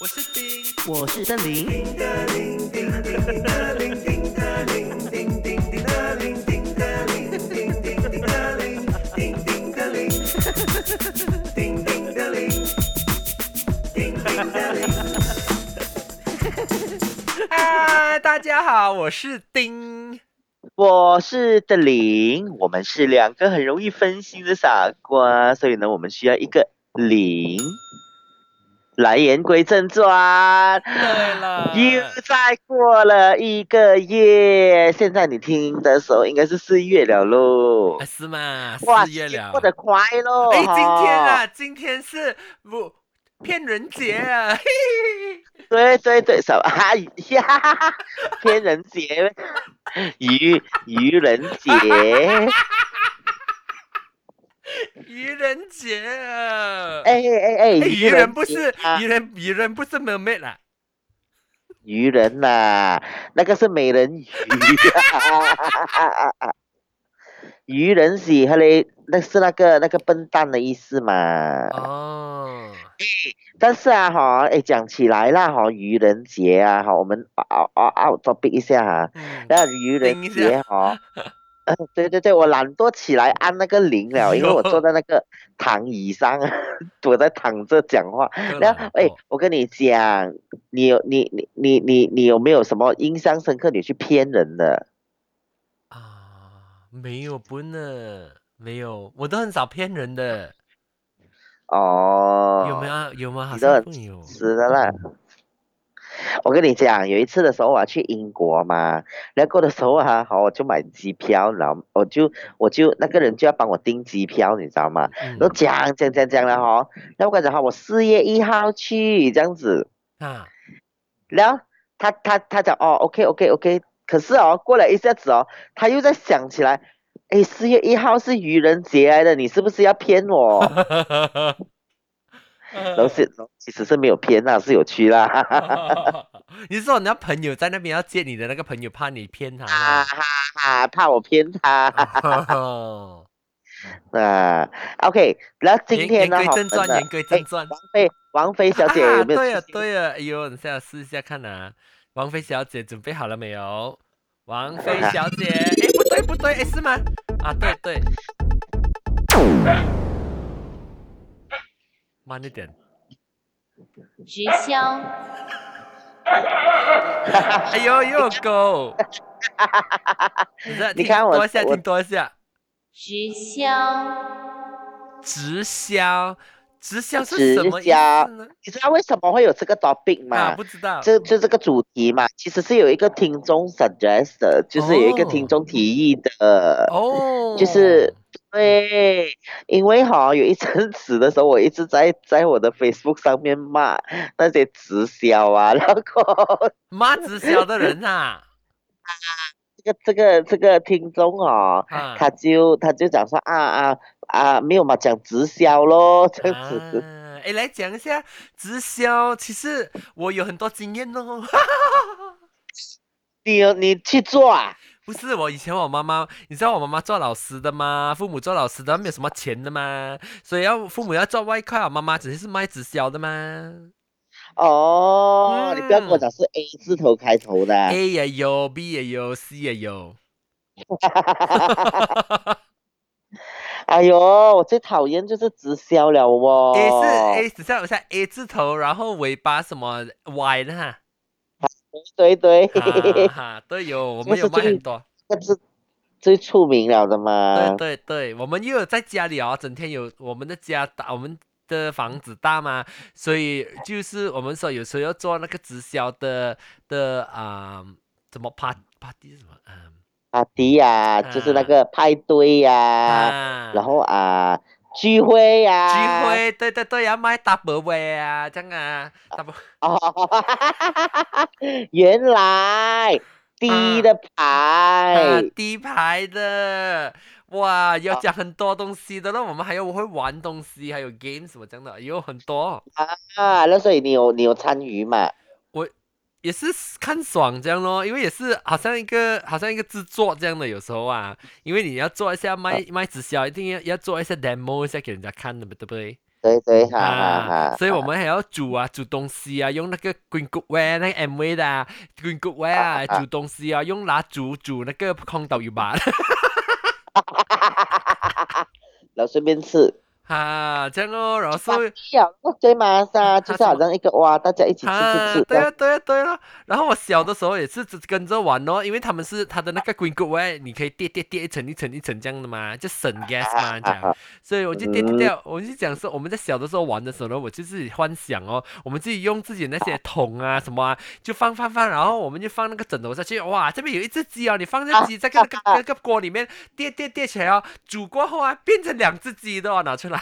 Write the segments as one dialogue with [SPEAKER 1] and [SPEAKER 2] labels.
[SPEAKER 1] 我是丁，
[SPEAKER 2] 我是邓林。
[SPEAKER 1] 嗨，大家好，我是丁。
[SPEAKER 2] 我是邓林，我们是两个很容易分心的傻瓜，所以呢，我们需要一个零。来言归正传，
[SPEAKER 1] 对
[SPEAKER 2] 又
[SPEAKER 1] 了，
[SPEAKER 2] 再过了一个月，现在你听的时候应该是4月了咯。
[SPEAKER 1] 是吗？
[SPEAKER 2] 哇，
[SPEAKER 1] 四
[SPEAKER 2] 时间过
[SPEAKER 1] 月了。
[SPEAKER 2] 得快咯，
[SPEAKER 1] 哎，今天
[SPEAKER 2] 哈！
[SPEAKER 1] 啊，今天是不骗人节啊，嘿嘿
[SPEAKER 2] 对对对，什么啊呀？骗人节，愚人节，
[SPEAKER 1] 愚人节啊！
[SPEAKER 2] 哎，
[SPEAKER 1] 哎，愚人
[SPEAKER 2] 愚人
[SPEAKER 1] 不是
[SPEAKER 2] 节啊！
[SPEAKER 1] 愚人不是 mermaid 啦。
[SPEAKER 2] 愚人呐、那个是美人鱼愚人是他嘞，那是那个笨蛋的意思嘛。
[SPEAKER 1] 哦，
[SPEAKER 2] 但是啊哈，哎，讲起来啦哈，愚人节啊哈，我们out topic 一下哈，
[SPEAKER 1] 嗯，
[SPEAKER 2] 那愚人
[SPEAKER 1] 叮一下，
[SPEAKER 2] 节哈，对对对，我懒惰起来按那个铃了，因为我坐
[SPEAKER 1] 哟，
[SPEAKER 2] 在那个躺椅上，我在躺着讲话。
[SPEAKER 1] 个
[SPEAKER 2] 然后，哎，
[SPEAKER 1] 懒惰
[SPEAKER 2] 我跟你讲，你有没有什么印象深刻？你去骗人的？
[SPEAKER 1] 啊，没有不呢，没有，我都很少骗人的，有没有
[SPEAKER 2] 哦，
[SPEAKER 1] 啊？有吗？好像
[SPEAKER 2] 你都很
[SPEAKER 1] 没有。
[SPEAKER 2] 吃的啦。我跟你讲，有一次的时候我要去英国嘛，然后的时候啊，好，我就买机票，然后我就那个人就要帮我订机票，你知道吗？然后
[SPEAKER 1] 嗯
[SPEAKER 2] 讲了哈，然后我跟他讲哈，我4月1号去这样子，
[SPEAKER 1] 啊，
[SPEAKER 2] 然后他讲哦，OK，可是哦，过了一下子哦，他又在想起来，哎，4月1号是愚人节来的，你是不是要骗我？然后其实是没有骗啦，是有去啦，
[SPEAKER 1] 你是说你那朋友在那边要接你的那个朋友，怕你骗他啦？
[SPEAKER 2] 哈哈哈，怕我骗他。
[SPEAKER 1] 哦，
[SPEAKER 2] 啊，OK，然后今天
[SPEAKER 1] 言
[SPEAKER 2] 呢，
[SPEAKER 1] 归正传，
[SPEAKER 2] 我们的
[SPEAKER 1] 言归
[SPEAKER 2] 哎，
[SPEAKER 1] 正传
[SPEAKER 2] 王菲小姐有
[SPEAKER 1] 啊！
[SPEAKER 2] 没有
[SPEAKER 1] 对了
[SPEAKER 2] 出现？
[SPEAKER 1] 对了，哎呦，你现在试一下看啊，王菲小姐准备好了没有？王菲小姐，哎，不对不对，哎，是吗？啊，对对，慢一点。
[SPEAKER 3] 直销，
[SPEAKER 1] 哎呦呦狗，你再听
[SPEAKER 2] 你看
[SPEAKER 1] 多一下，
[SPEAKER 2] 我
[SPEAKER 1] 听多一下。
[SPEAKER 3] 直销，
[SPEAKER 1] 直销，直销是什
[SPEAKER 2] 直
[SPEAKER 1] 么意思
[SPEAKER 2] 销，
[SPEAKER 1] 呢？
[SPEAKER 2] 你知道为什么会有这个 topic
[SPEAKER 1] 啊，
[SPEAKER 2] 吗？
[SPEAKER 1] 不知道。
[SPEAKER 2] 这个主题嘛，其实是有一个听众 suggest 的，就是有一个听
[SPEAKER 1] 哦
[SPEAKER 2] 众提议的，就
[SPEAKER 1] 哦
[SPEAKER 2] 是对，因为哈有一阵子的时候，我一直在我的 Facebook 上面骂那些直销啊，然后
[SPEAKER 1] 骂直销的人啊
[SPEAKER 2] 这个听众哦，
[SPEAKER 1] 啊
[SPEAKER 2] 他就讲说没有嘛，讲直销咯，这样子，
[SPEAKER 1] 啊！哎，来讲一下直销。其实我有很多经验哦。
[SPEAKER 2] 你去做啊？
[SPEAKER 1] 不是我以前我妈妈，你知道我妈妈做老师的吗？父母做老师的，没有什么钱的嘛，所以父母要做外快，我妈妈只是卖直销的嘛。
[SPEAKER 2] 哦，你不要跟我
[SPEAKER 1] 嗯
[SPEAKER 2] 讲是 A 字头开头的啊。
[SPEAKER 1] ，A 也有，B 也有，C 也有。
[SPEAKER 2] 哎呦，我最讨厌就是直销了
[SPEAKER 1] A 是
[SPEAKER 2] 哦。
[SPEAKER 1] A，只像像 A 字头，然后尾巴什么 Y 的哈，
[SPEAKER 2] 对对，
[SPEAKER 1] 哈哈，都有，我们有
[SPEAKER 2] 这个是最
[SPEAKER 1] 卖很多。
[SPEAKER 2] 这个是最出名了的
[SPEAKER 1] 对
[SPEAKER 2] 嘛。
[SPEAKER 1] 对对，我们又有在家里哦，整天有我们的家大，我们的房子大嘛，所以就是我们说有时候要做那个直销的怎么 party 是什么
[SPEAKER 2] 阿迪呀，就是那
[SPEAKER 1] 啊
[SPEAKER 2] 个派对呀，然
[SPEAKER 1] 啊
[SPEAKER 2] 后聚会呀，
[SPEAKER 1] 聚会，对对对，要卖 double way 啊，这样啊，double
[SPEAKER 2] 哦，原来低
[SPEAKER 1] 啊
[SPEAKER 2] 的牌
[SPEAKER 1] 低牌的，哇，要
[SPEAKER 2] 啊
[SPEAKER 1] 讲很多东西的了，我们还有会玩东西，还有 game 什么这样的，有很多。
[SPEAKER 2] 那所以你有参与嘛？
[SPEAKER 1] 我也是看爽这样咯，因为也是好像一个制作这样的，有时候啊，因为你要做一下
[SPEAKER 2] 啊
[SPEAKER 1] 卖直销，一定要做一下 demo 一下给人家看的，对不对？
[SPEAKER 2] 对对，哈，
[SPEAKER 1] 所以我们还要煮东西啊，用那个 green cookware 那个 MV 的green cookware 煮东西啊，用蜡煮那个空豆油吧。
[SPEAKER 2] 然后顺便吃。
[SPEAKER 1] 这样哦，然后所以
[SPEAKER 2] 对吗？是啊，就
[SPEAKER 1] 什么？
[SPEAKER 2] 是好像一个哇，大家一起吃这样。
[SPEAKER 1] 对啊，对啊，对啊。然后我小的时候也是跟着玩哦，因为他的那个 green cookware，你可以叠一层一层一层这样的嘛，就省 gas 嘛，这样。所以我就
[SPEAKER 2] 嗯，
[SPEAKER 1] 我就讲说我们在小的时候玩的时候呢，我就自己幻想哦，我们自己用自己那些桶啊什么啊，就放，然后我们就放那个枕头下去，哇，这边有一只鸡哦，你放这鸡在那个锅里面叠起来哦，煮过后啊，变成2只鸡的哦，拿出来。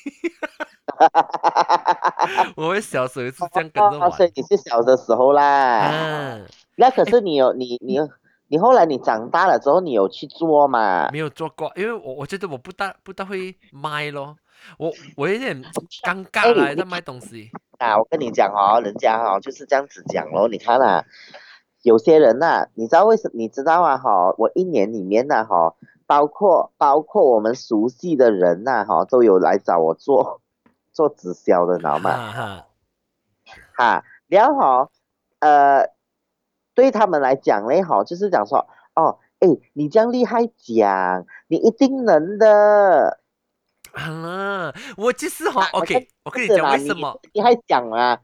[SPEAKER 1] 我们小时候是这样跟着玩。
[SPEAKER 2] 所以你是小的时候啦。
[SPEAKER 1] 嗯，
[SPEAKER 2] 那可
[SPEAKER 1] 哎，
[SPEAKER 2] 是你后来你长大了之后，你有去做吗？
[SPEAKER 1] 没有做过，因为我觉得我不大会卖咯，我有点尴
[SPEAKER 2] 哎，
[SPEAKER 1] 尬啦，
[SPEAKER 2] 你看
[SPEAKER 1] 在卖东西。
[SPEAKER 2] 啊，我跟你讲哦，人家哦就是这样子讲咯。你看啊，有些人呐、你知道为什么？你知道啊哈，我一年里面呐、哈，包括我们熟悉的人呐、哈，都有来找我做直销的，知道吗？
[SPEAKER 1] 哈哈，
[SPEAKER 2] 哈，然后哈，呃，对他们来讲嘞哈，就是讲说，哦，哎，你这样厉害讲，你一定能的。
[SPEAKER 1] 我就是
[SPEAKER 2] 啊，好像
[SPEAKER 1] OK，我跟你讲
[SPEAKER 2] 不是啦，你
[SPEAKER 1] 为什么
[SPEAKER 2] 还讲啊，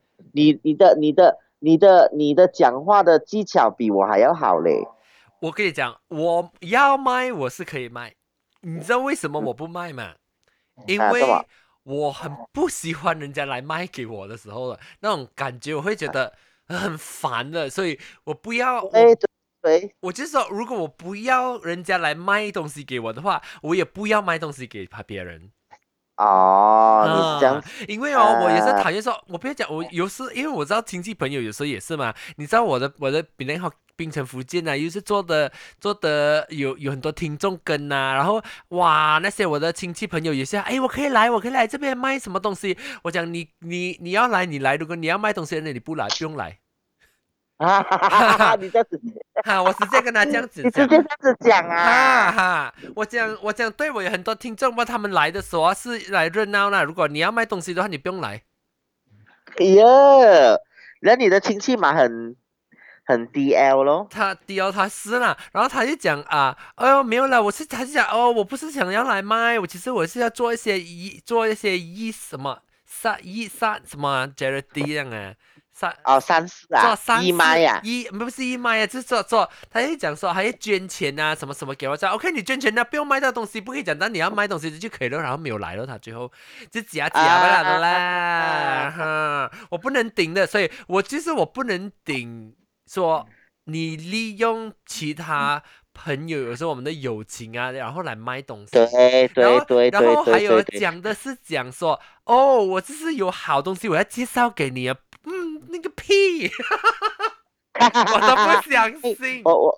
[SPEAKER 2] 你的讲话的技巧比我还要好嘞。
[SPEAKER 1] 我跟你讲，我要卖我是可以卖，你知道为什么
[SPEAKER 2] 嗯
[SPEAKER 1] 我不卖吗？因
[SPEAKER 2] 啊，这么
[SPEAKER 1] 为我很不喜欢人家来卖给我的时候的那种感觉，我会觉得很烦的，所以我不要
[SPEAKER 2] 对对对，
[SPEAKER 1] 我就是说，如果我不要人家来卖东西给我的话，我也不要卖东西给别人。
[SPEAKER 2] 哦，你是这样子
[SPEAKER 1] 因为哦，我也是
[SPEAKER 2] 啊，
[SPEAKER 1] 讨厌说，我不要讲，我有时因为我知道亲戚朋友有时候也是嘛，你知道我的比那好槟城福建啊，又是做的有很多听众跟呐、然后哇那些我的亲戚朋友有些哎我可以来这边卖什么东西，我讲你要来你来，如果你要卖东西，那你不来不用来，
[SPEAKER 2] 哈哈哈
[SPEAKER 1] 哈
[SPEAKER 2] 哈哈，
[SPEAKER 1] 哈
[SPEAKER 2] 你这样子，
[SPEAKER 1] 我直接跟他这样子
[SPEAKER 2] 你直接
[SPEAKER 1] 讲。
[SPEAKER 2] 这样子讲
[SPEAKER 1] 哈
[SPEAKER 2] 啊，
[SPEAKER 1] 哈，我讲，对我有很多听众嘛，他们来的时候啊是来热闹啦。如果你要卖东西的话，你不用来。
[SPEAKER 2] 哎呀，那你的亲戚嘛很 DL 咯。
[SPEAKER 1] 他第二他是啦，然后他就讲啊，哎呦没有啦，他就讲哦，我不是想要来卖，其实我是要做一些什么杀什么 charity 这样啊，杀
[SPEAKER 2] 哦，三四
[SPEAKER 1] 做
[SPEAKER 2] 啊，义卖呀、
[SPEAKER 1] 不是义卖啊，就是他就讲说还要捐钱啊，什么什么给我讲，OK，你捐钱啊，不用卖到东西，不可以讲，但你要卖东西就可以了，然后没有来了，他最后就假不了的啦，哈，我不能顶的，所以我不能顶说你利用其他朋友，有时候我们的友情啊，然后来卖东西。
[SPEAKER 2] 对对对
[SPEAKER 1] 然
[SPEAKER 2] 对
[SPEAKER 1] 后还有
[SPEAKER 2] 对对对，
[SPEAKER 1] 讲的是讲说，哦，我这是有好东西，我要介绍给你啊，那个屁，我都不相
[SPEAKER 2] 哎
[SPEAKER 1] 信
[SPEAKER 2] 我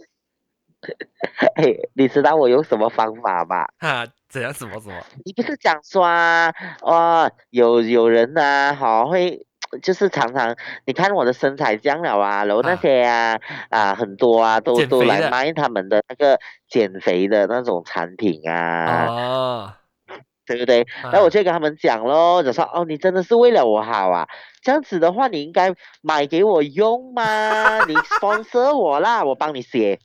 [SPEAKER 2] 哎，你知道我用什么方法吗？
[SPEAKER 1] 怎样什么什么
[SPEAKER 2] 你不是讲说啊，有人呐、好会，就是常常你看我的身材这样了啊，然后那
[SPEAKER 1] 啊，
[SPEAKER 2] 些很多啊都来
[SPEAKER 1] 减肥的
[SPEAKER 2] 卖他们的那个减肥的那种产品啊，
[SPEAKER 1] 哦
[SPEAKER 2] 对不对？然后我就跟他们讲咯，就说哦，你真的是为了我好啊，这样子的话你应该买给我用嘛，你 sponsor 我啦，我帮你写。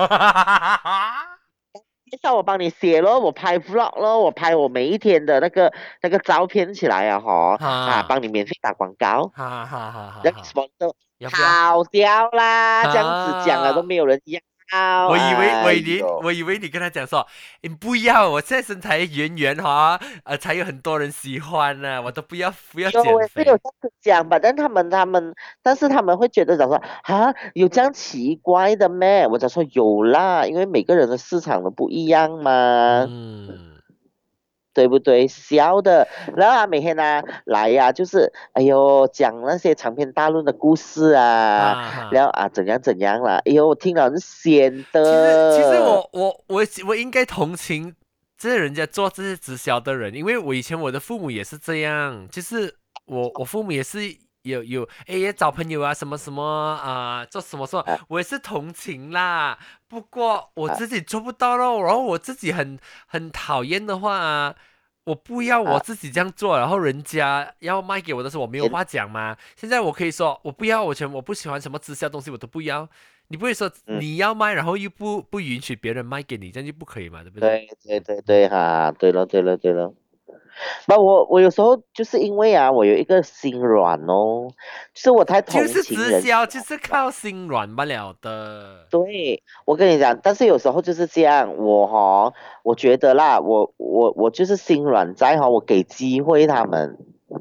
[SPEAKER 2] 介绍我帮你写咯，我拍 vlog 咯，我拍我每一天的那个照片起来啊，
[SPEAKER 1] 哈
[SPEAKER 2] 帮你免费打广告，那个
[SPEAKER 1] 哈，
[SPEAKER 2] sponsor
[SPEAKER 1] 要不要
[SPEAKER 2] 跑掉啦，这样子讲了都
[SPEAKER 1] 啊？
[SPEAKER 2] 没有人要，哎呦，
[SPEAKER 1] 我以为你跟他讲说，你不要，我现在身材圆哈，才有很多人喜欢呢、我都不要
[SPEAKER 2] 有我也是有这
[SPEAKER 1] 减肥。
[SPEAKER 2] 样子讲吧，但是他们会觉得讲说有这样奇怪的咩？我就说有啦，因为每个人的市场都不一样嘛。
[SPEAKER 1] 嗯，
[SPEAKER 2] 对不对？笑的，然后每天来呀、就是哎呦讲那些长篇大论的故事啊，然后怎样怎样啦，哎呦我听了很闲
[SPEAKER 1] 其实
[SPEAKER 2] 的
[SPEAKER 1] 我应该同情这人家做这些直销的人，因为我以前我的父母也是这样，就是我父母也是也找朋友啊什么什么做什么什么，
[SPEAKER 2] 啊
[SPEAKER 1] 我也是同情啦。不过我
[SPEAKER 2] 啊
[SPEAKER 1] 自己做不到咯，然后我自己很讨厌的话我不要我自己这样做，然后人家要卖给我的时候，我没有话讲嘛。现在我可以说我不要，我不喜欢什么直销东西，我都不要。你不会说你要卖，然后又不允许别人卖给你，这样就不可以嘛，对不对？
[SPEAKER 2] 对哈，对了对了。那我有时候就是因为啊，我有一个心软哦，就是我太同
[SPEAKER 1] 就是
[SPEAKER 2] 情人。
[SPEAKER 1] 直销，就是靠心软不了的。
[SPEAKER 2] 对，我跟你讲，但是有时候就是这样，我觉得啦，我就是心软在我给机会他们，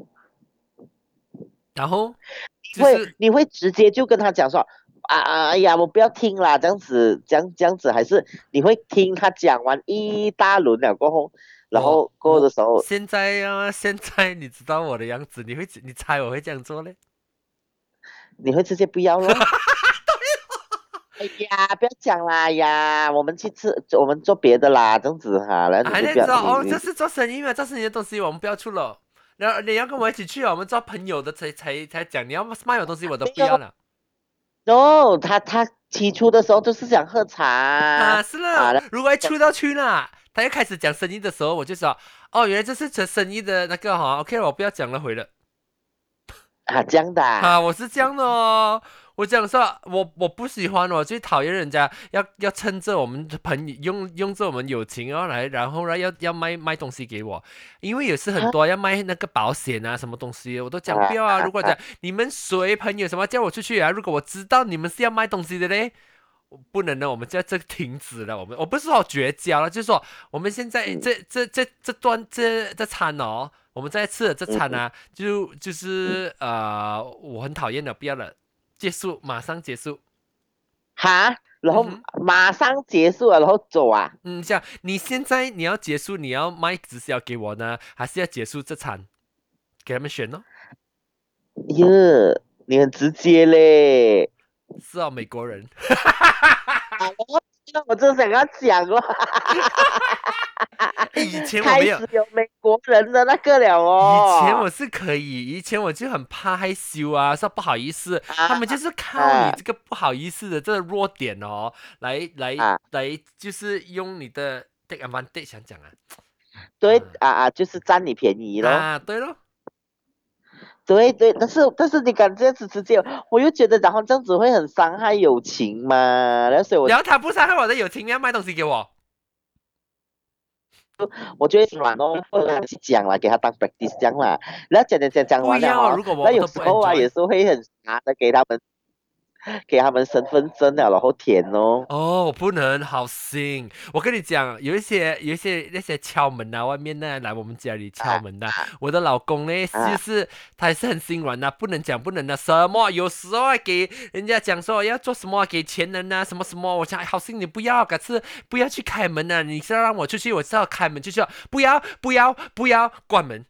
[SPEAKER 1] 然后就
[SPEAKER 2] 会
[SPEAKER 1] 是
[SPEAKER 2] 你会直接就跟他讲说，哎呀，我不要听啦，这样子，还是你会听他讲完一大轮了过后，然后过后的时候，
[SPEAKER 1] 现在啊，现在你知道我的样子，你猜我会这样做嘞？
[SPEAKER 2] 你会直接不要咯。哎呀，不要讲啦，哎呀，我们去吃，我们做别的啦，这样子哈，然后你
[SPEAKER 1] 还
[SPEAKER 2] 就不要，
[SPEAKER 1] 在知道哦，这
[SPEAKER 2] 你
[SPEAKER 1] 是做生意嘛，做生意的东西我们不要出了。然后你要跟我一起去啊，我们做朋友的才讲，你要卖我东西我都
[SPEAKER 2] 没有
[SPEAKER 1] 不要了。
[SPEAKER 2] ，no，他起初的时候就是想喝茶
[SPEAKER 1] 啊，是
[SPEAKER 2] 啊，
[SPEAKER 1] 了，如果一出到去了，他又开始讲生意的时候，我就说，哦，原来这是做生意的那个哈，OK，我不要讲了，回了。
[SPEAKER 2] 这样的
[SPEAKER 1] 啊，我是这样的哦。我讲说，我不喜欢，我最讨厌人家要趁着我们的朋友用着我们友情然后呢要卖东西给我，因为也是很多要卖那个保险啊什么东西，我都讲不要啊。如果讲你们谁朋友什么叫我出去啊，如果我知道你们是要卖东西的嘞，不能呢，我们就要这停止了。我不是说绝交了，就是说我们现在这餐哦，我们在吃的这餐啊，就是我很讨厌的，不要了，结束，马上结束。
[SPEAKER 2] 哈，然后
[SPEAKER 1] 嗯哼，
[SPEAKER 2] 马上结束了，然后走啊，
[SPEAKER 1] 像你现在你要结束，你要卖直销给我呢，还是要结束这餐？给他们选哦。
[SPEAKER 2] 耶，你很直接嘞，
[SPEAKER 1] 是哦，美国人。
[SPEAKER 2] 我就想要讲了，
[SPEAKER 1] 以前我没有，
[SPEAKER 2] 开始有美国人的那个了哦，
[SPEAKER 1] 以前我是可以，以前我就很怕害羞啊，说不好意思，他们
[SPEAKER 2] 啊
[SPEAKER 1] 就是靠你
[SPEAKER 2] 啊
[SPEAKER 1] 这个不好意思的这个弱点哦，
[SPEAKER 2] 啊，
[SPEAKER 1] 来，就是用你的 take advantage 想讲啊。
[SPEAKER 2] 对就是占你便宜咯。
[SPEAKER 1] 对咯。
[SPEAKER 2] 对对，但是你敢这样子直接，我又觉得然后这样子会很伤害友情嘛，然后所以
[SPEAKER 1] 然后他不伤害我的友情，要卖东西给我。
[SPEAKER 2] 我就会软哦，或者去讲啦，给他当 practice 这样啦，然后讲完了
[SPEAKER 1] 不要，如果
[SPEAKER 2] 那有
[SPEAKER 1] 我都不
[SPEAKER 2] 时候啊也
[SPEAKER 1] enjoy。
[SPEAKER 2] 是会很傻的给他们身份证了，然后填哦，
[SPEAKER 1] 哦，我不能，好心。我跟你讲，有一些那些敲门啊，外面呢来我们家里敲门的，我的老公呢，就
[SPEAKER 2] 啊
[SPEAKER 1] 是他也是很心软的，不能讲不能的，什么有时候给人家讲说要做什么给钱人啊，什么什么，我讲好心你不要，可是不要去开门啊，你是要让我出去，我是要开门，就是要不要关门。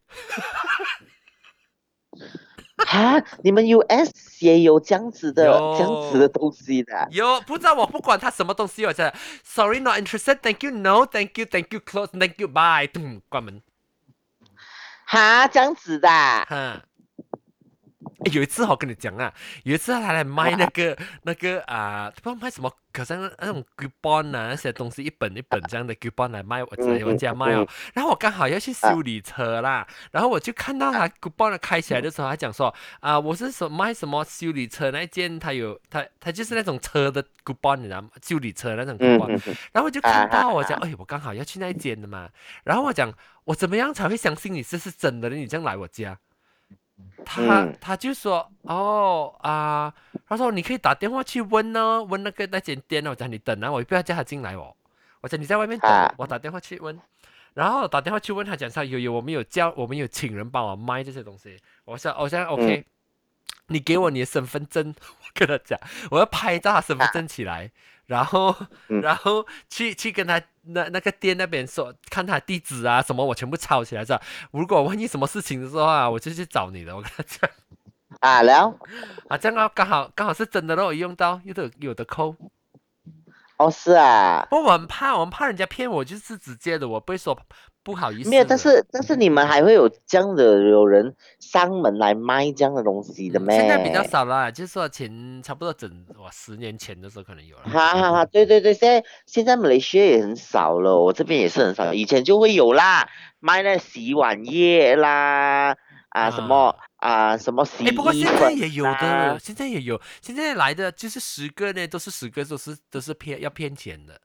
[SPEAKER 2] 你们 US 也有这样子的
[SPEAKER 1] 有
[SPEAKER 2] 东西的
[SPEAKER 1] 不知道我不管他什么东西，我讲 sorry not interested，thank you，no，thank you，close，thank you，bye，关门。
[SPEAKER 2] 这样子的
[SPEAKER 1] 哈，有一次我跟你讲啊，有一次他来卖那个不知道卖什么，好像那种 coupon 啊那些东西，一本一本这样的 coupon 来卖，我家卖哦。然后我刚好要去修理车啦，然后我就看到他 coupon 开起来的时候，他讲说我是卖什么修理车那一件，他就是那种车的 coupon，你知道吗？修理车那种 coupon。然后我就看到我讲，哎，我刚好要去那一间的嘛。然后我讲，我怎么样才会相信你这是真的呢？你这样来我家。他就说他说你可以打电话去问呢，问那间店哦，我讲你等啊，我不要叫他进来哦，我讲你在外面等，我打电话去问，然后打电话去问他讲说我们有请人帮我卖这些东西，我说OK，你给我你的身份证，我跟他讲，我要拍照他身份证起来，然后去跟他那个店那边说，看他地址啊什么，我全部抄起来是吧？如果万一什么事情的时候啊，我就去找你的。我跟他讲
[SPEAKER 2] 然后
[SPEAKER 1] 这样刚好是真的咯，我用到有的扣。
[SPEAKER 2] 是啊，
[SPEAKER 1] 不过我很怕人家骗我，就是直接的，我不会说不好意思
[SPEAKER 2] 没有，但
[SPEAKER 1] 的。
[SPEAKER 2] 是你们还会有这样的有人上门来卖这样的东西的
[SPEAKER 1] 现在比较
[SPEAKER 2] 咩？
[SPEAKER 1] 少了，就是说差不多10年前的时候可能有了。
[SPEAKER 2] 哈哈哈，对对对，现在马来西亚也很少了，我这边也是很少，以前就会有啦，卖那洗碗液啦，什么
[SPEAKER 1] 啊，
[SPEAKER 2] 什么洗
[SPEAKER 1] 哎，不过
[SPEAKER 2] 衣粉
[SPEAKER 1] 现在也有的，
[SPEAKER 2] 啦，
[SPEAKER 1] 现在也有，现在来的就是10个呢，都是骗钱的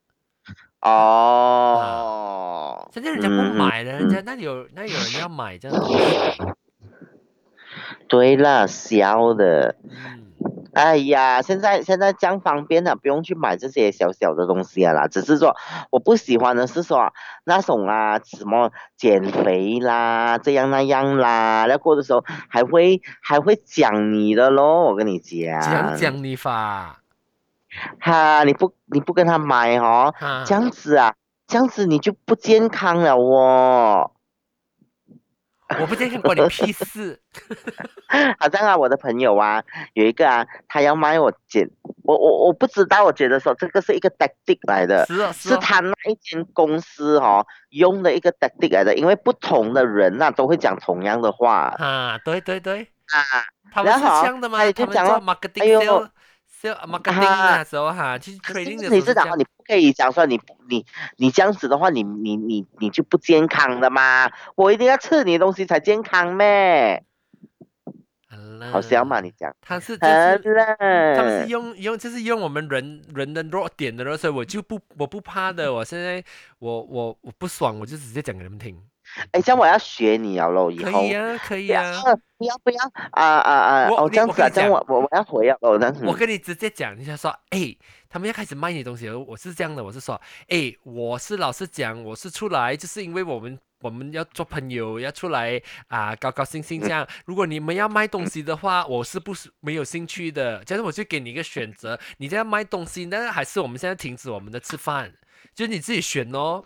[SPEAKER 1] 啊。
[SPEAKER 2] 哦，
[SPEAKER 1] 现在人家不
[SPEAKER 2] 嗯
[SPEAKER 1] 买了，人家
[SPEAKER 2] 嗯，
[SPEAKER 1] 那有人要买这样的东西。
[SPEAKER 2] 对啦，销的。
[SPEAKER 1] 嗯，
[SPEAKER 2] 哎呀，现在这样方便了，不用去买这些小小的东西了啦。只是说我不喜欢的是说那种什么减肥啦，这样那样啦，然后过的时候还会讲你的咯，我跟你讲，
[SPEAKER 1] 讲你法
[SPEAKER 2] 哈，你不跟他买哦，这
[SPEAKER 1] 哈，
[SPEAKER 2] 样子这样子你就不健康了哦。
[SPEAKER 1] 我不健康关你屁事。
[SPEAKER 2] 好像我的朋友有一个他要卖我不知道，我觉得说这个是一个 tactic 来的，
[SPEAKER 1] 是哦是哦，
[SPEAKER 2] 是他那一间公司用的一个 tactic 来的，因为不同的人都会讲同样的话
[SPEAKER 1] 哈，对对对，
[SPEAKER 2] 啊，
[SPEAKER 1] 他们是
[SPEAKER 2] 然后他
[SPEAKER 1] 这样的吗？他们做
[SPEAKER 2] 也就讲
[SPEAKER 1] marketing
[SPEAKER 2] 哎呦
[SPEAKER 1] marketing
[SPEAKER 2] 啊，
[SPEAKER 1] 的时候哈，去
[SPEAKER 2] 可是
[SPEAKER 1] trading 的时
[SPEAKER 2] 问题是
[SPEAKER 1] 候是这样。
[SPEAKER 2] 你不可以讲说你这样子的话，你就不健康的嘛，我一定要吃你的东西才健康咩？
[SPEAKER 1] 好
[SPEAKER 2] 好笑吗？
[SPEAKER 1] 了，
[SPEAKER 2] 你讲，
[SPEAKER 1] 他是
[SPEAKER 2] 好
[SPEAKER 1] 就是他们是
[SPEAKER 2] 了。
[SPEAKER 1] 就是用我们人的弱点的咯，所以我不怕的。我现在我不爽，我就直接讲给他们听。
[SPEAKER 2] 哎，这样我要学你了咯，以后
[SPEAKER 1] 可以啊，可
[SPEAKER 2] 不要
[SPEAKER 1] 以啊。
[SPEAKER 2] 不要这样子这样
[SPEAKER 1] 我跟你讲，
[SPEAKER 2] 我要回了哦，
[SPEAKER 1] 我跟你直接讲，你想说，哎，他们要开始卖你东西了，我是这样的，我是说，哎，我是老实讲，我是出来就是因为我们要做朋友，要出来高高兴兴这样。如果你们要卖东西的话，我是不是没有兴趣的？这样我就给你一个选择，你在卖东西呢，还是我们现在停止我们的吃饭？就是你自己选哦。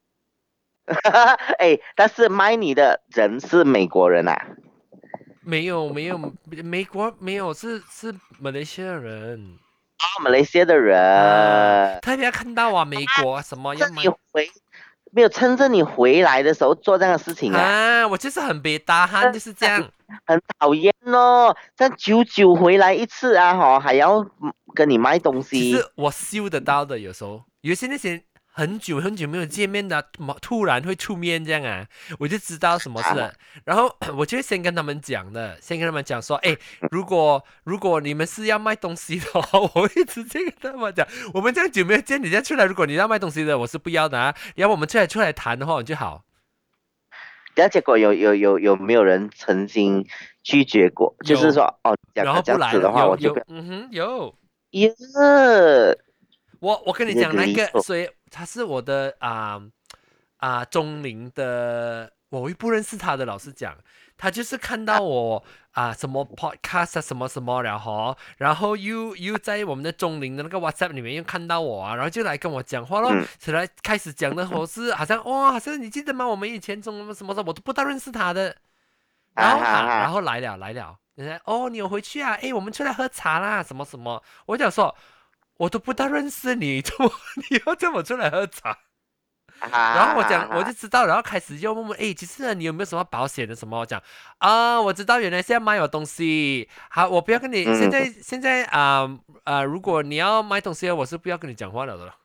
[SPEAKER 2] 哎，但是卖你的人是美国人
[SPEAKER 1] 没有没有，美国没有，是马来西亚人
[SPEAKER 2] 马来西亚的
[SPEAKER 1] 啊，
[SPEAKER 2] 人，
[SPEAKER 1] 特别看到美国什么要
[SPEAKER 2] 趁你
[SPEAKER 1] 卖。
[SPEAKER 2] 没有趁着你回来的时候做这样的事情
[SPEAKER 1] 我就是很别大汉，就是这样。
[SPEAKER 2] 很讨厌哦，这样久久回来一次还要跟你卖东
[SPEAKER 1] 其实
[SPEAKER 2] 西
[SPEAKER 1] 我嗅得到的，有时候有些那些很久很久没有见面的，突然会出面这样啊，我就知道什么事
[SPEAKER 2] 啊，
[SPEAKER 1] 了。然后我就会先跟他们讲的，先跟他们讲说，哎，如果你们是要卖东西的话，我会直接跟他们讲，我们这样久没有见，你再出来，如果你要卖东西的，我是不要的啊。然后我们出来谈的话就好。
[SPEAKER 2] 然后结果有没有人曾经拒绝过？就是
[SPEAKER 1] 有，
[SPEAKER 2] 说讲
[SPEAKER 1] 然后
[SPEAKER 2] 这
[SPEAKER 1] 不来了，
[SPEAKER 2] 样子的话，我就不要。
[SPEAKER 1] 有。
[SPEAKER 2] 耶，
[SPEAKER 1] 我跟你
[SPEAKER 2] 你的
[SPEAKER 1] 讲那个，
[SPEAKER 2] 理所
[SPEAKER 1] 所以他是我的中龄的，我又不认识他的，老实讲，他就是看到我什么 podcast 什么什么，然后又在我们的中龄的那个 WhatsApp 里面又看到我然后就来跟我讲话咯，
[SPEAKER 2] 嗯
[SPEAKER 1] 起来开始讲的我是好像哇，好像你记得吗？我们以前中什么什么，我都不大认识他的，然后然
[SPEAKER 2] 哈，
[SPEAKER 1] 后来了，人家你有回去啊？诶，我们出来喝茶啦，什么什么，我讲说。我都不大认识你，你要这么出来喝茶？然后我就知道，然后开始就问，哎，其实你有没有什么保险的什么？我讲我知道原来是要卖我东西，好，我不要跟你现在如果你要卖东西，我是不要跟你讲话了的。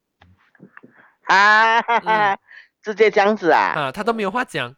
[SPEAKER 1] 嗯
[SPEAKER 2] 直接这样子
[SPEAKER 1] 他都没有话讲，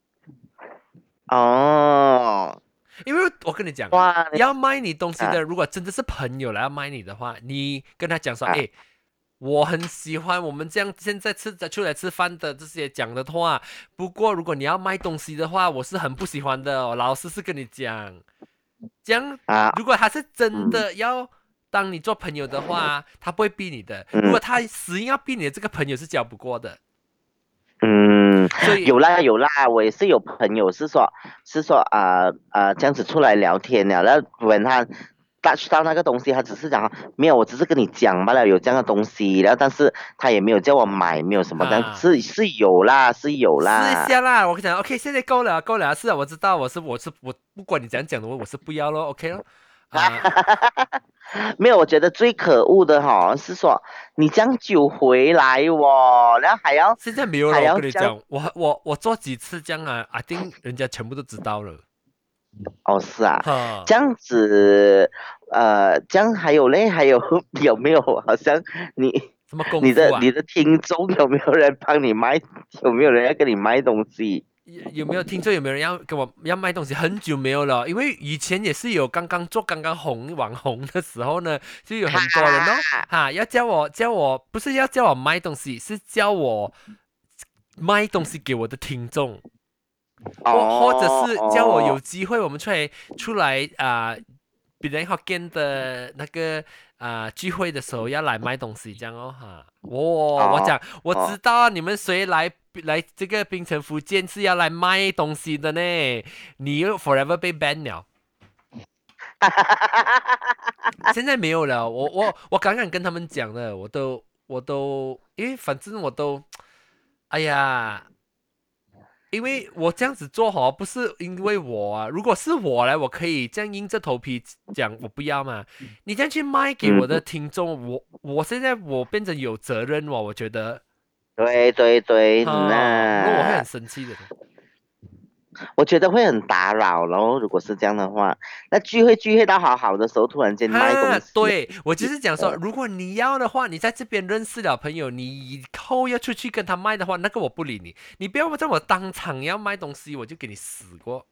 [SPEAKER 2] 哦，
[SPEAKER 1] 因为我跟你讲，
[SPEAKER 2] 哇，
[SPEAKER 1] 要卖你东西
[SPEAKER 2] 啊
[SPEAKER 1] 的，如果真的是朋友来要卖你的话，你跟他讲说，
[SPEAKER 2] 啊
[SPEAKER 1] 哎。我很喜欢我们这样现在出来吃饭的这些讲的话，不过如果你要卖东西的话，我是很不喜欢的。老师是跟你讲，这样如果他是真的要当你做朋友的话，他不会逼你的。如果他死硬要逼你的，这个朋友是交不过的。所以
[SPEAKER 2] 有啦，我也是有朋友是说这样子出来聊天了，然后问他 touch 到那个东西，他只是讲没有，我只是跟你讲罢了，有这样的东西，然后但是他也没有叫我买，没有什么，但是有啦，是有
[SPEAKER 1] 试
[SPEAKER 2] 啦，
[SPEAKER 1] 一下啦。我讲 OK，现在够了，是啊，我知道，我不管你怎样讲的，我是不要咯，OK 咯。 啊，
[SPEAKER 2] 没有，我觉得最可恶的是说你这样久回来哦，然后还要
[SPEAKER 1] 现在没有了。我
[SPEAKER 2] 还要这样
[SPEAKER 1] 跟你讲，我做几次这样啊，I think 人家全部都知道了。
[SPEAKER 2] 哦，是啊，
[SPEAKER 1] 哈，
[SPEAKER 2] 这样子，这样还有嘞，还有有没有好像你
[SPEAKER 1] 什么功夫啊？
[SPEAKER 2] 你的听众有没有人帮你卖？有没有人要跟你卖东西？
[SPEAKER 1] 有没有听说有没有人要跟我要卖东西？很久没有了，因为以前也是有刚刚红网红的时候呢，就有很多人哦，
[SPEAKER 2] 哈，
[SPEAKER 1] 哈，要叫我不是要叫我卖东西，是叫我卖东西给我的听众，或者是叫我有
[SPEAKER 2] 哦，
[SPEAKER 1] 机会我们出来比人 Hokkien 的那个聚会的时候要来卖东西这样哦哈。我
[SPEAKER 2] 哦
[SPEAKER 1] 讲我知
[SPEAKER 2] 哦，
[SPEAKER 1] 道你们谁来这个槟城福建是要来卖东西的呢，你又 forever 被 ban 了。现在没有了，我刚刚跟他们讲了，我都，因为反正我都，哎呀，因为我这样子做哈，不是因为我啊，如果是我来，我可以这样硬着头皮讲我不要嘛。你这样去卖给我的
[SPEAKER 2] 嗯，
[SPEAKER 1] 听众，我现在我变成有责任哦，我觉得
[SPEAKER 2] 对对对，
[SPEAKER 1] 那我会很
[SPEAKER 2] 那
[SPEAKER 1] 生气的。
[SPEAKER 2] 我觉得会很打扰咯。如果是这样的话，那聚会到好好的时候，突然间卖
[SPEAKER 1] 哈，
[SPEAKER 2] 东西，
[SPEAKER 1] 对我就是讲说，
[SPEAKER 2] 呃，
[SPEAKER 1] 如果你要的话，你在这边认识了朋友，你以后要出去跟他卖的话，那个我不理你，你不要在我当场要卖东西，我就给你死过。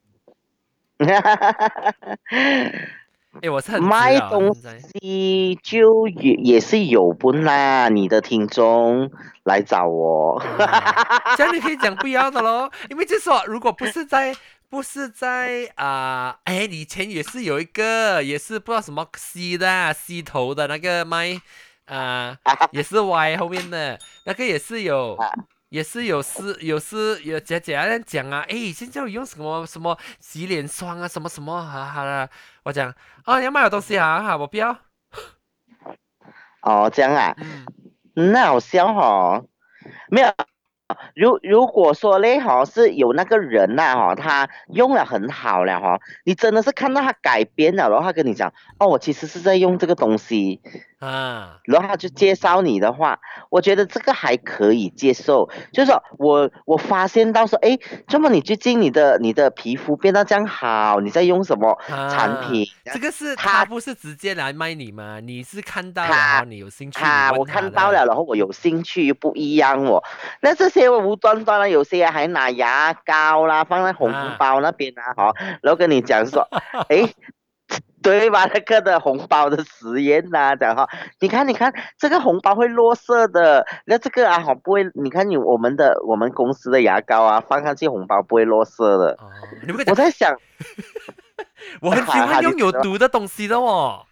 [SPEAKER 1] 诶，我是很直啊，
[SPEAKER 2] 卖东
[SPEAKER 1] 现在。
[SPEAKER 2] 西就也是有不啦，你的听众来找我。
[SPEAKER 1] 这样你可以讲不要的咯，因为就是说，如果不是在哎，以前也是有一个，也是不知道什么 C 的C 头的那个麦也是 Y 后面的那个也是有。也是有姐姐在讲啊，哎，现在有用什么什么洗脸霜啊，什么什么我讲要卖我东西我不要。
[SPEAKER 2] 哦，这样啊，
[SPEAKER 1] 嗯
[SPEAKER 2] 那好笑哦。没有，如果说嘞是有那个人呐他用了很好了你真的是看到他改变了，然后他跟你讲，哦，我其实是在用这个东西，
[SPEAKER 1] 啊
[SPEAKER 2] 然后他就介绍你的话，我觉得这个还可以接受。就是说我发现到说，诶，这么你最近你的皮肤变得这样好，你在用什么产品？
[SPEAKER 1] 这个是他
[SPEAKER 2] 他
[SPEAKER 1] 不是直接来卖你吗？你是看到了
[SPEAKER 2] 他
[SPEAKER 1] 你有兴趣，你问
[SPEAKER 2] 我
[SPEAKER 1] 他的。
[SPEAKER 2] 看到了，然后我有兴趣又不一样那这些无端端的，有些还拿牙膏啦放在红
[SPEAKER 1] 啊，
[SPEAKER 2] 包那边然后跟你讲说，诶，对吧？那个的红包的实验讲你看这个红包会落色的，那这个不会，你看我们公司的牙膏放上去红包不会落色的。
[SPEAKER 1] 哦，你不可以讲，
[SPEAKER 2] 我在想，
[SPEAKER 1] 我很喜欢
[SPEAKER 2] 你
[SPEAKER 1] 用有
[SPEAKER 2] 知道吗？
[SPEAKER 1] 毒的东西的哦。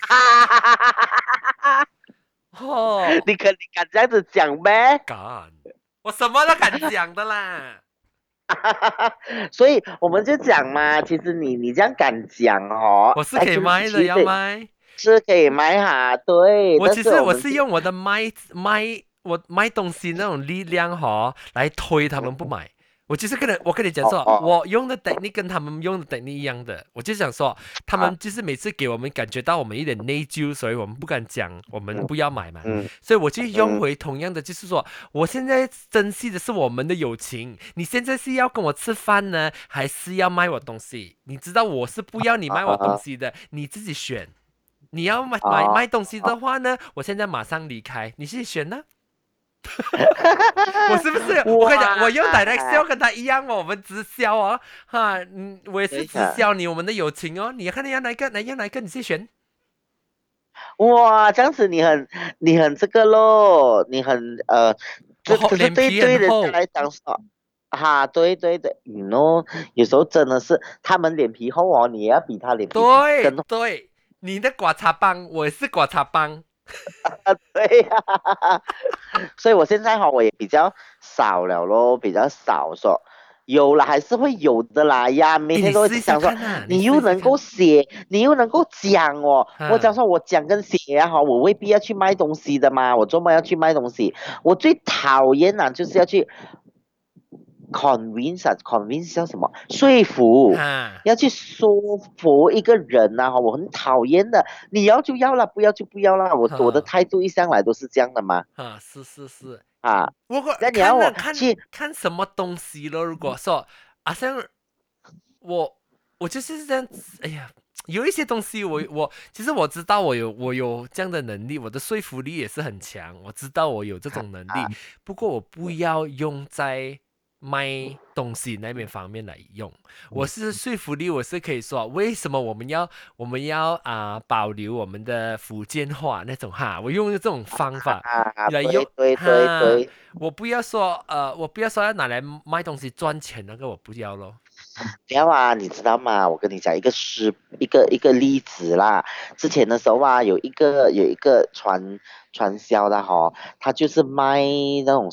[SPEAKER 1] 哦，
[SPEAKER 2] 你敢这样子讲咩？
[SPEAKER 1] 敢，我什么都敢讲的啦。
[SPEAKER 2] 所以我们就讲嘛，其实你这样敢讲
[SPEAKER 1] 我是可以
[SPEAKER 2] ，actually
[SPEAKER 1] 卖的，要
[SPEAKER 2] 其实
[SPEAKER 1] 卖。
[SPEAKER 2] 是可以买对，但
[SPEAKER 1] 我其实我
[SPEAKER 2] 是我们就
[SPEAKER 1] 是用我的我卖东西那种力量来推他们不买。我跟你讲说，
[SPEAKER 2] 哦
[SPEAKER 1] 我用的 technique 跟他们用的 technique 一样的。我就想说，他
[SPEAKER 2] 啊
[SPEAKER 1] 们就是每次给我们感觉到我们一点内疚，所以我们不敢讲，我们不要买嘛。
[SPEAKER 2] 嗯
[SPEAKER 1] 所以我就用
[SPEAKER 2] 嗯
[SPEAKER 1] 回同样的，就是说，我现在珍惜的是我们的友情。你现在是要跟我吃饭呢，还是要卖我东西？你知道我是不要你卖我东
[SPEAKER 2] 啊
[SPEAKER 1] 西的，你自己选。你要卖
[SPEAKER 2] 啊
[SPEAKER 1] 东西的话呢，我现在马上离开，你自己选呢？我是不是？我跟你讲，我用 direct sell 跟他一样哦，我们直销哦，我也是直销你我们的友情哦。你看你要哪一个，要哪一个，你自己选。
[SPEAKER 2] 哇，这样子你很这个咯，你很
[SPEAKER 1] 我
[SPEAKER 2] 可是
[SPEAKER 1] 脸皮
[SPEAKER 2] 对人家
[SPEAKER 1] 很厚。
[SPEAKER 2] 来讲说，对对对，有时候真的是他们脸皮厚你也要比他脸皮
[SPEAKER 1] 对
[SPEAKER 2] 更厚。
[SPEAKER 1] 对，你的刮擦帮，我也是刮擦帮。
[SPEAKER 2] 对所以我现在我也比较少了咯，比较少说。有了还是会有的啦呀，每
[SPEAKER 1] 诶，
[SPEAKER 2] 天都会
[SPEAKER 1] 你试一下
[SPEAKER 2] 想说，
[SPEAKER 1] 看啊，你
[SPEAKER 2] 你又能够
[SPEAKER 1] 试一下看。
[SPEAKER 2] 写，你又能够讲我讲
[SPEAKER 1] 哈，
[SPEAKER 2] 说我讲跟写我未必要去卖东西的嘛，我周末要去卖东西，我最讨厌就是要去 convince 叫什么？说服，
[SPEAKER 1] 哈
[SPEAKER 2] 要去说服一个人啊，我很讨厌的。你要就要啦，不要就不要啦。我的
[SPEAKER 1] 哈
[SPEAKER 2] 态度一向来都是这样的嘛。
[SPEAKER 1] 哈，是，
[SPEAKER 2] 啊，
[SPEAKER 1] 不过
[SPEAKER 2] 那你要
[SPEAKER 1] 看了
[SPEAKER 2] 我去
[SPEAKER 1] 看什么东西咯。如果说像我就是这样子，哎呀，有一些东西其实我知道我有这样的能力，我的说服力也是很强，我知道我有这种能力，
[SPEAKER 2] 啊
[SPEAKER 1] 不过我不要用在卖东西那边方面来用。我是说服力，我是可以说为什么我们要保留我们的福建话那种哈，我用这种方法来用哈，
[SPEAKER 2] 对，
[SPEAKER 1] 我不要说要拿来卖东西赚钱，那个我不要咯。
[SPEAKER 2] 不要啊，你知道吗？我跟你讲一个例子啦。之前的时候啊，有一个传销的哈，他就是卖那种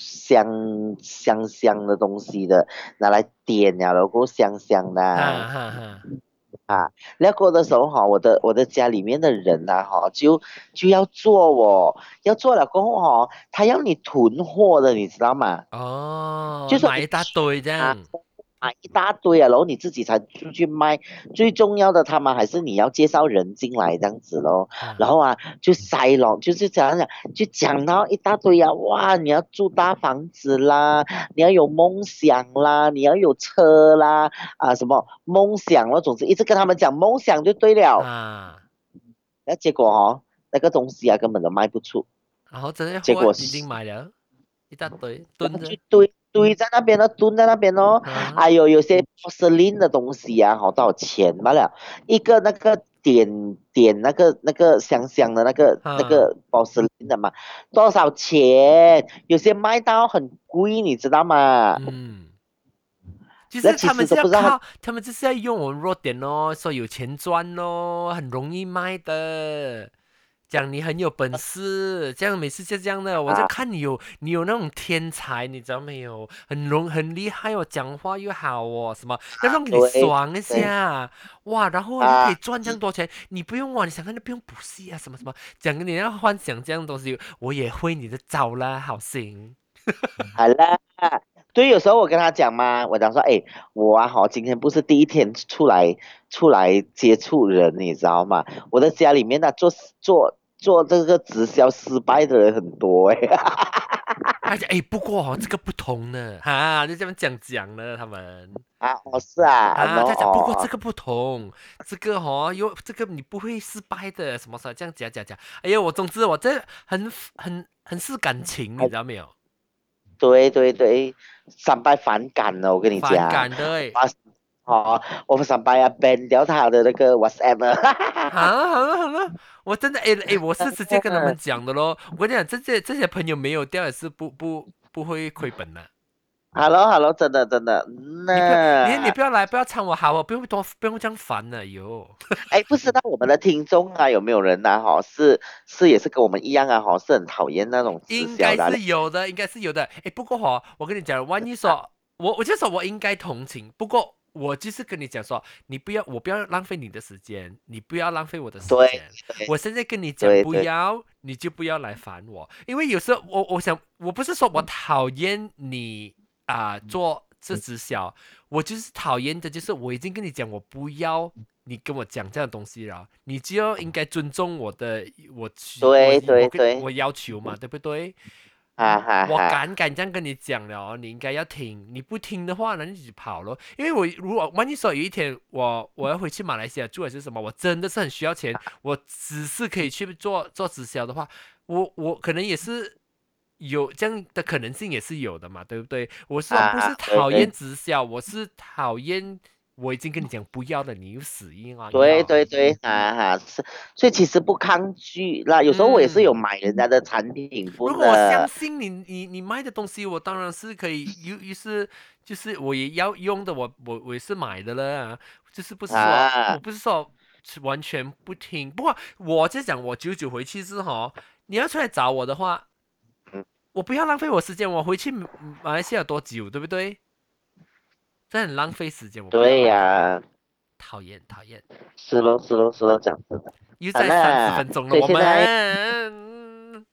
[SPEAKER 2] 香的东西的，拿来点了，然后香香的
[SPEAKER 1] 哈
[SPEAKER 2] 啊。
[SPEAKER 1] 哈哈
[SPEAKER 2] 那过的时候哈，我的家里面的人呐、哈，就要做哦，要做了过后哈，他要你囤货的，你知道吗？
[SPEAKER 1] 哦，
[SPEAKER 2] 就说你
[SPEAKER 1] 买一大堆这
[SPEAKER 2] 啊，
[SPEAKER 1] 样。
[SPEAKER 2] 买一大堆啊，然后你自己才出去卖。最重要的，他们还是你要介绍人进来这样子咯。然
[SPEAKER 1] 哈
[SPEAKER 2] 后啊，就塞咯，就是讲，就讲到一大堆啊，哇，你要住大房子啦，你要有梦想啦，你要有车啦，什么梦想咯，总之一直跟他们讲梦想就对了。
[SPEAKER 1] 哈，
[SPEAKER 2] 那结果那个东西啊根本都卖不出，
[SPEAKER 1] 然后这些
[SPEAKER 2] 结果
[SPEAKER 1] 货已经买了一大堆
[SPEAKER 2] 然后就
[SPEAKER 1] 蹲着。
[SPEAKER 2] 堆在那边了，蹲在那边哦。
[SPEAKER 1] 啊
[SPEAKER 2] 哎呦，有些 porcelain 的东西啊，好多少钱罢了？一个那个点那个香香的那个 porcelain 的嘛，多少钱？有些卖到很贵，你知道吗？
[SPEAKER 1] 嗯，其
[SPEAKER 2] 那其
[SPEAKER 1] 实他们
[SPEAKER 2] 实都不知道他
[SPEAKER 1] 是要靠，他们就是要用我们弱点哦，说有钱赚哦，很容易卖的。讲你很有本事，这样每次就这样的，我就
[SPEAKER 2] 啊，
[SPEAKER 1] 看你有那种天才，你知道没有？很厉害哦，讲话又好哦，什么要让你
[SPEAKER 2] 对
[SPEAKER 1] 爽一
[SPEAKER 2] 对
[SPEAKER 1] 下，哇，然后又可以
[SPEAKER 2] 啊，
[SPEAKER 1] 赚这样多钱，你不用哇，你想看就不用补习啊，什么什么，讲你要幻想这样的东西，我也会你的招啦，好行。
[SPEAKER 2] 好了。对，有时候我跟他讲嘛，我讲说，哎，我今天不是第一天出来接触人，你知道吗？我的家里面呢，做这个直销失败的人很多哎。
[SPEAKER 1] 他讲哎，不过这个不同呢，哈，就这样讲了他们。
[SPEAKER 2] 是啊，
[SPEAKER 1] 他讲不过这个不同，这个这个你不会失败的，什么什么这样讲，哎呀，总之我这很是感情，你知道没有？
[SPEAKER 2] 对对对，三拜反感了，我跟你
[SPEAKER 1] 反
[SPEAKER 2] 讲。
[SPEAKER 1] 感的哎，
[SPEAKER 2] 我三拜啊 ban 掉他的那个 WhatsApp
[SPEAKER 1] 好了，我真的哎，我是直接跟他们
[SPEAKER 2] 了。
[SPEAKER 1] 讲的咯，我跟你讲，这些朋友没有掉也是不会亏本的。
[SPEAKER 2] Hello，真的真的，
[SPEAKER 1] 你不要来，不要掺我好哦，不用这样烦了，哟。
[SPEAKER 2] 哎，不知道我们的听众啊有没有人呢？是也是跟我们一样啊，是很讨厌那种直
[SPEAKER 1] 应该
[SPEAKER 2] 销的
[SPEAKER 1] 是有的，应该是有的。哎，不过我跟你讲，万一
[SPEAKER 2] 啊。
[SPEAKER 1] 说我就说我应该同情，不过我就是跟你讲说，我不要浪费你的时间，你不要浪费我的时
[SPEAKER 2] 对
[SPEAKER 1] 间。我现在跟你讲
[SPEAKER 2] 对对
[SPEAKER 1] 不要，你就不要来烦我，因为有时候我想我不是说我讨厌你做这直销，我就是讨厌的，就是我已经跟你讲我不要。你跟我讲这样的东西了，你就要应该尊重我的，
[SPEAKER 2] 对对对，
[SPEAKER 1] 我要求嘛，对不对？
[SPEAKER 2] 哈哈
[SPEAKER 1] 我
[SPEAKER 2] 哈。
[SPEAKER 1] 敢这样跟你讲了哦，你应该要听。你不听的话，那你就跑了。因为我如果万一说有一天我要回去马来西亚住还是什么，我真的是很需要钱，我只是可以去做直销的话，我可能也是有这样的可能性也是有的嘛，对不对？我说不是讨厌
[SPEAKER 2] 对对
[SPEAKER 1] 直销，我是讨厌我已经跟你讲不要了，你又死硬啊
[SPEAKER 2] 对
[SPEAKER 1] 要。
[SPEAKER 2] 对对，是，所以其实不抗拒啦。有时候我也是有
[SPEAKER 1] 嗯。
[SPEAKER 2] 买人家的产品不
[SPEAKER 1] 如果我相
[SPEAKER 2] 呢。
[SPEAKER 1] 信你卖的东西，我当然是可以，于是就是我也要用的，我也是买的了，就是不是说我
[SPEAKER 2] 啊，
[SPEAKER 1] 不是说完全不听，不过我就讲我久久回去是你要出来找我的话，
[SPEAKER 2] 嗯，
[SPEAKER 1] 我不要浪费我时间，我回去马来西亚多久，对不对？这很浪费时间，我不要
[SPEAKER 2] 对
[SPEAKER 1] 浪费，
[SPEAKER 2] 呀，
[SPEAKER 1] 讨厌，
[SPEAKER 2] 是咯是咯是咯，讲真的。好
[SPEAKER 1] 又在30
[SPEAKER 2] 啦，
[SPEAKER 1] 分钟了，我
[SPEAKER 2] 所以现在
[SPEAKER 1] 们。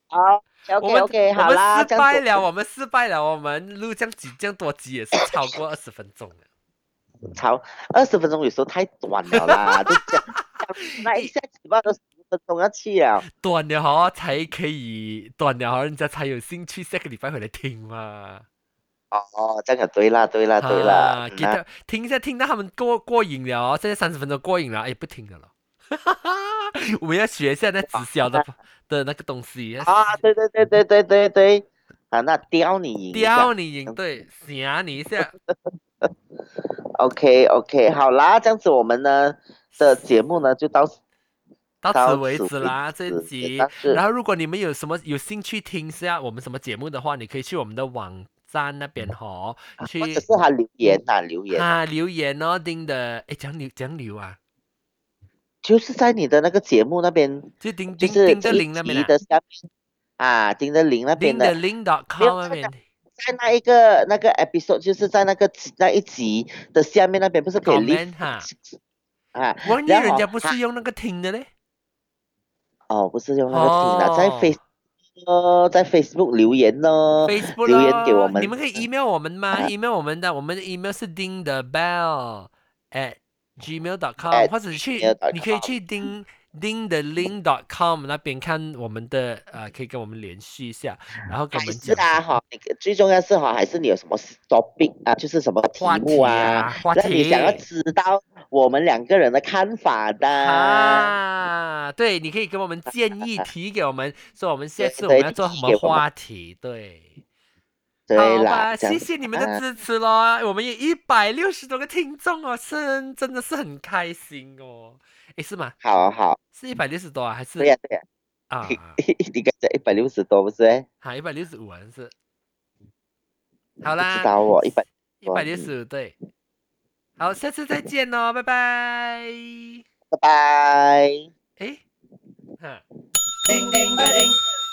[SPEAKER 2] 好，OK
[SPEAKER 1] 我们
[SPEAKER 2] OK，
[SPEAKER 1] 我们
[SPEAKER 2] 好啦，这样子
[SPEAKER 1] 失败了，我们失败了，我们录这样多集也是超过20分钟了。
[SPEAKER 2] 超20分钟有时候太短了啦，都讲那一下子吧，都10分钟要去了。
[SPEAKER 1] 短了哈才可以，短了哈人家才有兴趣下个礼拜回来听嘛。
[SPEAKER 2] 哦，这样可对啦，对啦，对啦，
[SPEAKER 1] 给他听一下，听到他们过瘾了哦，现在30分钟过瘾了，哎，不听了咯。我们要学一下那直销的那个东西，
[SPEAKER 2] 啊，对对对对对对对，啊，那刁你赢一下
[SPEAKER 1] 刁你赢，对，吓你一下。
[SPEAKER 2] ，OK OK，好啦，这样子我们呢的节目呢就
[SPEAKER 1] 到此为
[SPEAKER 2] 到此为
[SPEAKER 1] 止啦，这一
[SPEAKER 2] 止，
[SPEAKER 1] 集。
[SPEAKER 2] 但是
[SPEAKER 1] 然后，如果你们有兴趣听下我们什么节目的话，你可以去我们的网站那边
[SPEAKER 2] 或者
[SPEAKER 1] 去
[SPEAKER 2] 是他留言呐，
[SPEAKER 1] 留言哦，钉的，诶，讲留啊，
[SPEAKER 2] 就是在你的那个节目那边，
[SPEAKER 1] 就钉
[SPEAKER 2] 就是这一
[SPEAKER 1] 钉的铃那边
[SPEAKER 2] 集
[SPEAKER 1] 啊，
[SPEAKER 2] 的下面啊，丁的林那边的，
[SPEAKER 1] 钉的铃
[SPEAKER 2] 没有
[SPEAKER 1] .com 那边
[SPEAKER 2] 在那个 episode，就是在那一集的下面那边，不是可以 leave
[SPEAKER 1] comment 哈。
[SPEAKER 2] 啊，
[SPEAKER 1] 忘记
[SPEAKER 2] 然后
[SPEAKER 1] 人家不是用那个听的嘞。
[SPEAKER 2] 不是用那个听的，
[SPEAKER 1] 哦
[SPEAKER 2] 在 Facebook 留言咯，
[SPEAKER 1] ，Facebook
[SPEAKER 2] 留言给我
[SPEAKER 1] 咯，你
[SPEAKER 2] 们
[SPEAKER 1] 们可以 email 我们吗
[SPEAKER 2] 啊
[SPEAKER 1] ？email 我们的 email 是 dingthebell@gmail.com，
[SPEAKER 2] ，at
[SPEAKER 1] 或者你可以
[SPEAKER 2] gmail.com。
[SPEAKER 1] 去dingthelink.com 那边看我们的可以跟我们联系一下，然后跟我
[SPEAKER 2] 还
[SPEAKER 1] 们讲一下
[SPEAKER 2] 是你最重要是还是你有什么 topic 啊，就是什么
[SPEAKER 1] 话
[SPEAKER 2] 题目啊，
[SPEAKER 1] 话
[SPEAKER 2] 让你想要
[SPEAKER 1] 题。
[SPEAKER 2] 知道我们两个人的看法的。
[SPEAKER 1] 对，你可以给我们建议，提给我们，说我们下
[SPEAKER 2] 对对，
[SPEAKER 1] 次我们要做什么
[SPEAKER 2] 给我们。
[SPEAKER 1] 话题，对。
[SPEAKER 2] 对啦，
[SPEAKER 1] 好吧，
[SPEAKER 2] 这样子
[SPEAKER 1] 谢谢你们的
[SPEAKER 2] 啊，
[SPEAKER 1] 支持咯，我们有160多个听众哦，真的是很开心哦。诶，是吗？
[SPEAKER 2] 好好，
[SPEAKER 1] 是160多啊，还是
[SPEAKER 2] 对呀对呀，
[SPEAKER 1] 啊？
[SPEAKER 2] 你刚才160多不是欸？
[SPEAKER 1] 165好像是。好
[SPEAKER 2] 不知
[SPEAKER 1] 啦，
[SPEAKER 2] 道哦，
[SPEAKER 1] 165对。好，下次再见哦，拜拜。
[SPEAKER 2] 拜拜。
[SPEAKER 1] 诶，哈，叮叮个叮。